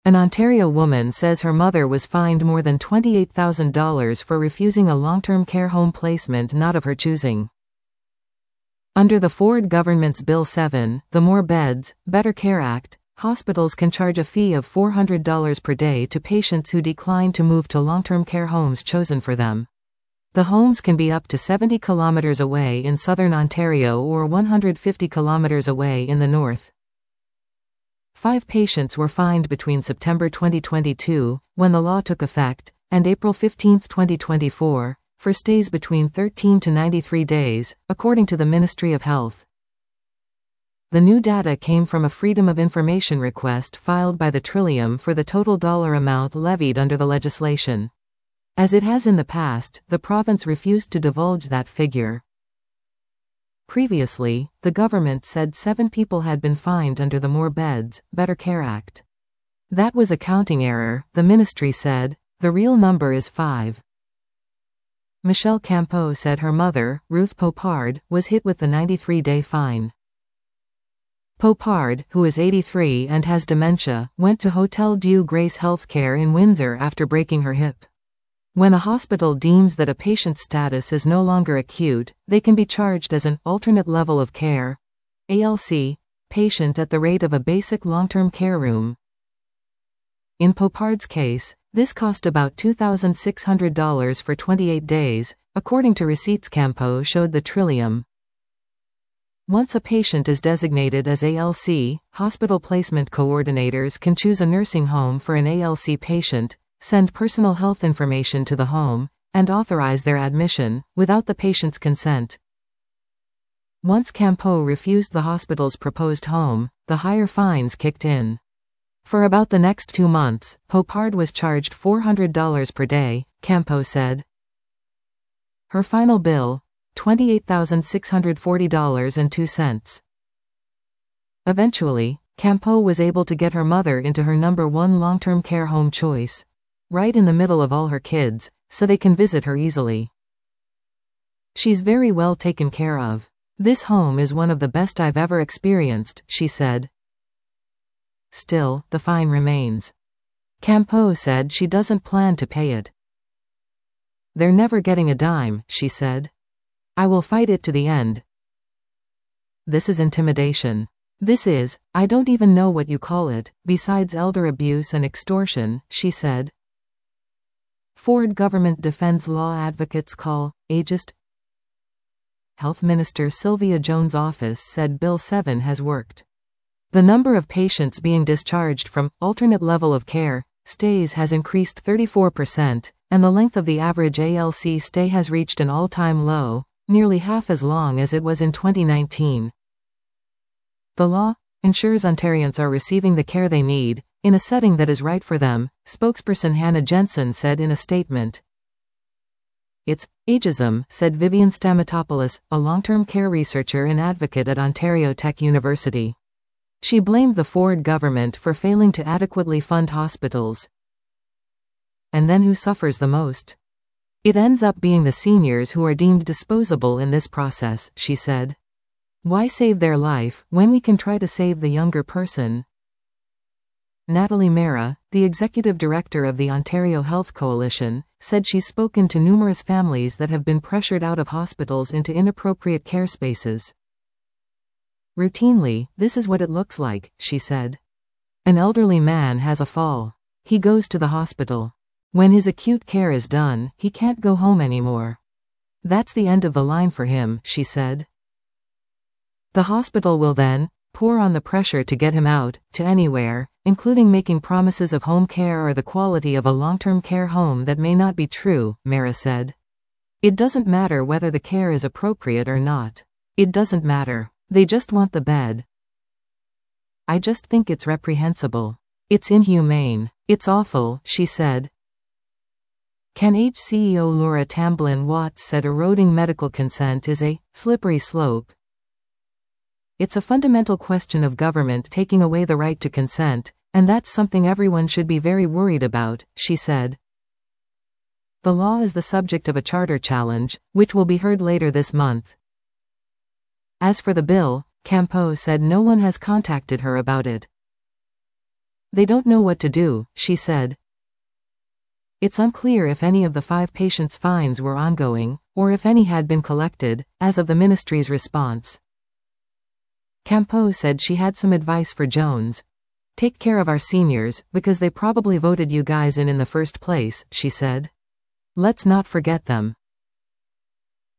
An Ontario woman says her mother was fined more than $28,000 for refusing a long-term care home placement not of her choosing. Under the Ford government's Bill 7, the More Beds, Better Care Act, hospitals can charge a fee of $400 per day to patients who decline to move to long-term care homes chosen for them. The homes can be up to 70 kilometers away in southern Ontario or 150 kilometers away in the north. 5 patients were fined between September 2022, when the law took effect, and April 15, 2024, for stays between 13 to 93 days, according to the Ministry of Health. The new data came from a Freedom of Information request filed by the Trillium for the total dollar amount levied under the legislation. As it has in the past, the province refused to divulge that figure. Previously, the government said 7 people had been fined under the More Beds, Better Care Act. That was a counting error, the ministry said. The real number is 5. Michelle Campeau said her mother, Ruth Popard, was hit with the 93-day fine. Popard, who is 83 and has dementia, went to Hotel Dieu Grace Healthcare in Windsor after breaking her hip. When a hospital deems that a patient's status is no longer acute, they can be charged as an alternate level of care (ALC) patient at the rate of a basic long-term care room. In Popard's case, this cost about $2,600 for 28 days, according to receipts Campeau showed the Trillium. Once a patient is designated as ALC, hospital placement coordinators can choose a nursing home for an ALC patient, send personal health information to the home, and authorize their admission, without the patient's consent. Once Campeau refused the hospital's proposed home, the higher fines kicked in. For about the next 2 months, Popard was charged $400 per day, Campeau said. Her final bill, $28,640.02. Eventually, Campeau was able to get her mother into her number 1 long-term care home choice, right in the middle of all her kids, so they can visit her easily. She's very well taken care of. This home is one of the best I've ever experienced, she said. Still, the fine remains. Campeau said she doesn't plan to pay it. They're never getting a dime, she said. I will fight it to the end. This is intimidation. This is, I don't even know what you call it, besides elder abuse and extortion, she said. Ford government defends law advocates call ageist. Health Minister Sylvia Jones' office said Bill 7 has worked. The number of patients being discharged from alternate level of care stays has increased 34%, and the length of the average ALC stay has reached an all-time low, nearly half as long as it was in 2019. The law ensures Ontarians are receiving the care they need, in a setting that is right for them, spokesperson Hannah Jensen said in a statement. It's ageism, said Vivian Stamatopoulos, a long-term care researcher and advocate at Ontario Tech University. She blamed the Ford government for failing to adequately fund hospitals. And then who suffers the most? It ends up being the seniors who are deemed disposable in this process, she said. Why save their life, when we can try to save the younger person? Natalie Mera, the executive director of the Ontario Health Coalition, said she's spoken to numerous families that have been pressured out of hospitals into inappropriate care spaces. Routinely, this is what it looks like, she said. An elderly man has a fall. He goes to the hospital. When his acute care is done, he can't go home anymore. That's the end of the line for him, she said. The hospital will then pour on the pressure to get him out, to anywhere, including making promises of home care or the quality of a long-term care home that may not be true, Mera said. It doesn't matter whether the care is appropriate or not. It doesn't matter. They just want the bed. I just think it's reprehensible. It's inhumane. It's awful, she said. CanAge CEO Laura Tamblyn-Watts said eroding medical consent is a slippery slope. It's a fundamental question of government taking away the right to consent, and that's something everyone should be very worried about, she said. The law is the subject of a charter challenge, which will be heard later this month. As for the bill, Campeau said no one has contacted her about it. They don't know what to do, she said. It's unclear if any of the 5 patients' fines were ongoing, or if any had been collected, as of the ministry's response. Campeau said she had some advice for Jones. Take care of our seniors, because they probably voted you guys in the first place, she said. Let's not forget them.